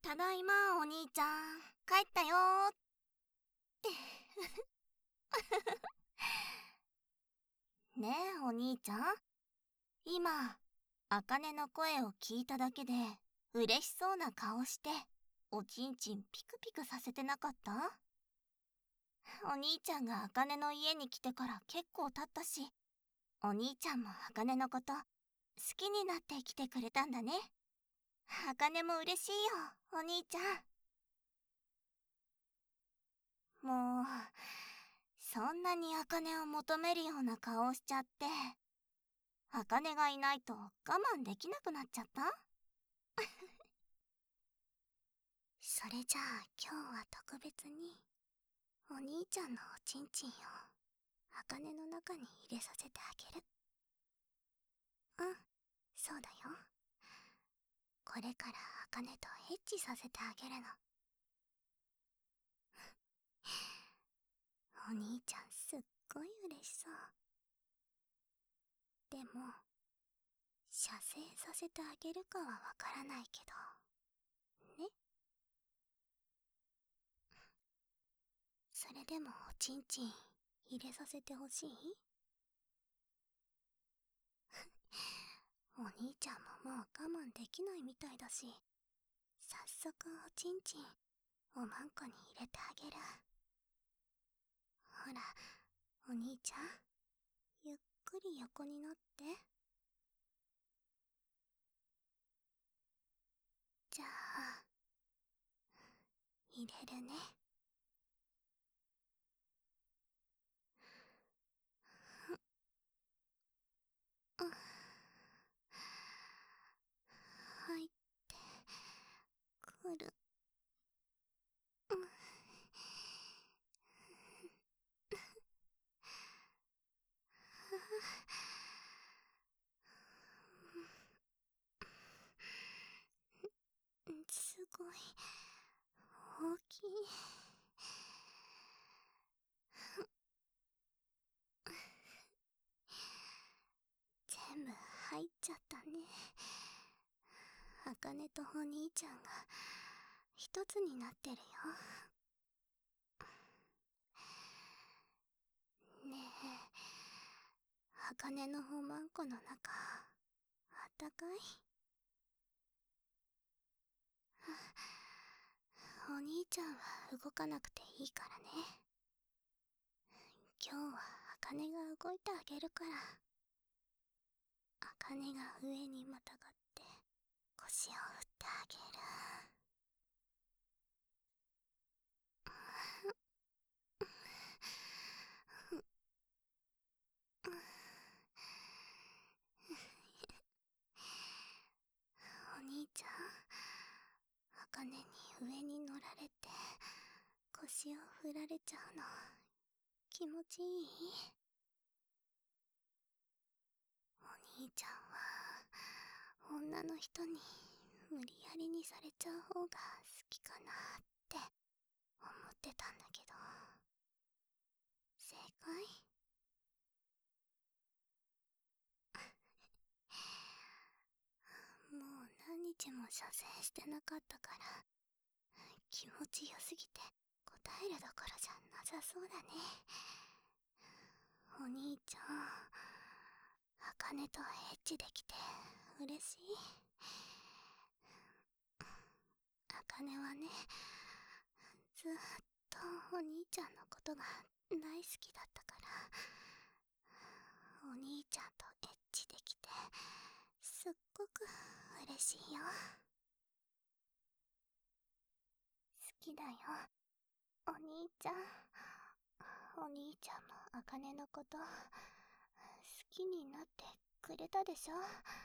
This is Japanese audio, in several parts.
ただいま、お兄ちゃん。帰ったよーって。ねえ、お兄ちゃん。今、茜の声を聞いただけで、嬉しそうな顔して、おちんちんピクピクさせてなかった？お兄ちゃんが茜の家に来てから結構経ったし、お兄ちゃんも茜のこと好きになって来てくれたんだね。茜も嬉しいよ、お兄ちゃん。もう、そんなに茜を求めるような顔をしちゃって、茜がいないと我慢できなくなっちゃった？それじゃあ今日は特別に、お兄ちゃんのおちんちんを茜の中に入れさせてあげる。うん、そうだよ。これから茜とエッチさせてあげるの。お兄ちゃんすっごい嬉しそう。でも、射精させてあげるかはわからないけど、ね。それでもおちんちん入れさせてほしい？お兄ちゃんももう我慢できないみたいだし、早速おちんちんおまんこに入れてあげる。ほら、お兄ちゃん、ゆっくり横になって。じゃあ、入れるね。うん、入ってくる。うん、すごい大きい。全部入っちゃったね。茜とお兄ちゃんが一つになってるよ。ねえ、茜のおまんこの中、あったかい？お兄ちゃんは動かなくていいからね。今日は茜が動いてあげるから。茜が上にまたがって腰を振ってあげる。お兄ちゃん、茜に上に乗られて腰を振られちゃうの気持ちいい？お兄ちゃんは女の人に無理やりにされちゃう方が好きかなって思ってたんだけど、正解？もう何日も射精してなかったから、気持ちよすぎて答えるどころじゃなさそうだね。お兄ちゃん、茜とエッチできて嬉しい？茜はね、ずーっとお兄ちゃんのことが大好きだったから、お兄ちゃんとエッチできてすっごく嬉しいよ。好きだよ、お兄ちゃん。お兄ちゃんも茜のこと好きになってくれたでしょ？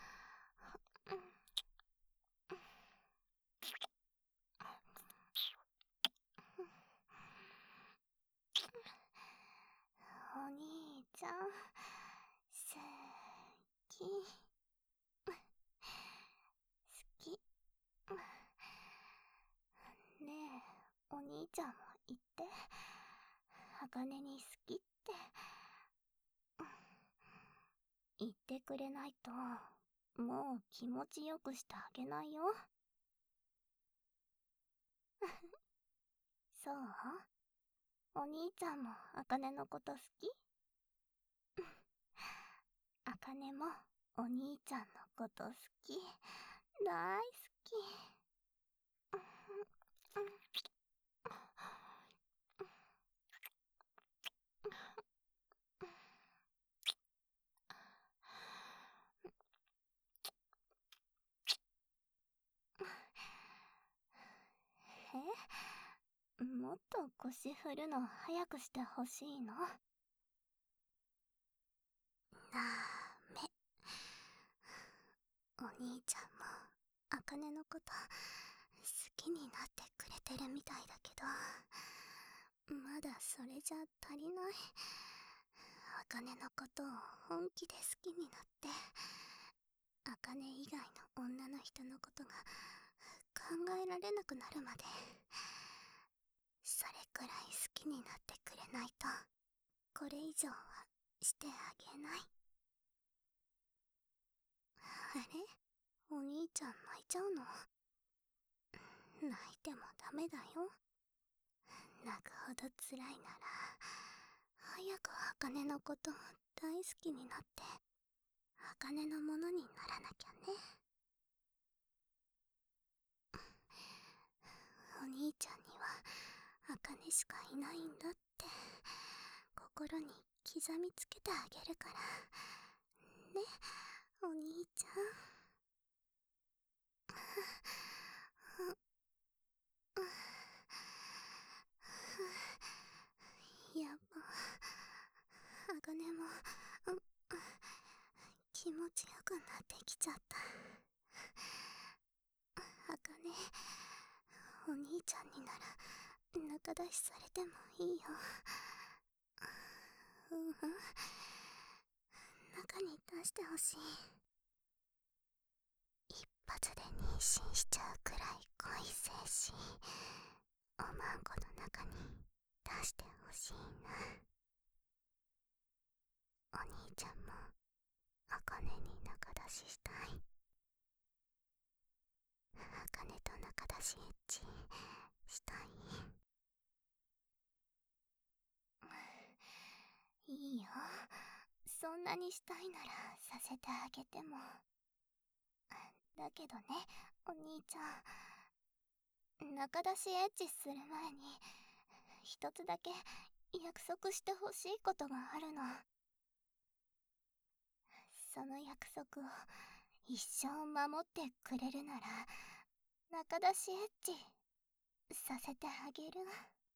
お兄ちゃん、好き。好き。ねえ、お兄ちゃんも言って。茜に好きって。言ってくれないと、もう気持ちよくしてあげないよ。 そう？お兄ちゃんも茜のこと好き？茜もお兄ちゃんのこと好き。大好き。もっと腰振るの早くしてほしいの？ダメ。お兄ちゃんも茜のこと好きになってくれてるみたいだけど、まだそれじゃ足りない。茜のことを本気で好きになって、茜以外の女の人のことが考えられなくなるまで、それくらい好きになってくれないと、これ以上はしてあげない。あれ？お兄ちゃん泣いちゃうの？泣いてもダメだよ。泣くほど辛いなら、早く茜のこと大好きになって、茜のものにならなきゃね。お兄ちゃんには茜しかいないんだって心に刻みつけてあげるからね、お兄ちゃん。やっぱ茜も気持ちよくなってきちゃった。茜、お兄ちゃんになら仲出しされてもいいよ。中に出してほしい。一発で妊娠しちゃうくらい濃い精子、おまんこの中に出してほしいな。お兄ちゃんも茜に仲出ししたい。茜と仲出しエッチしたい。いいよ。そんなにしたいならさせてあげても。だけどね、お兄ちゃん。仲出しエッチする前に、一つだけ約束してほしいことがあるの。その約束を一生守ってくれるなら、仲出しエッチさせてあげる。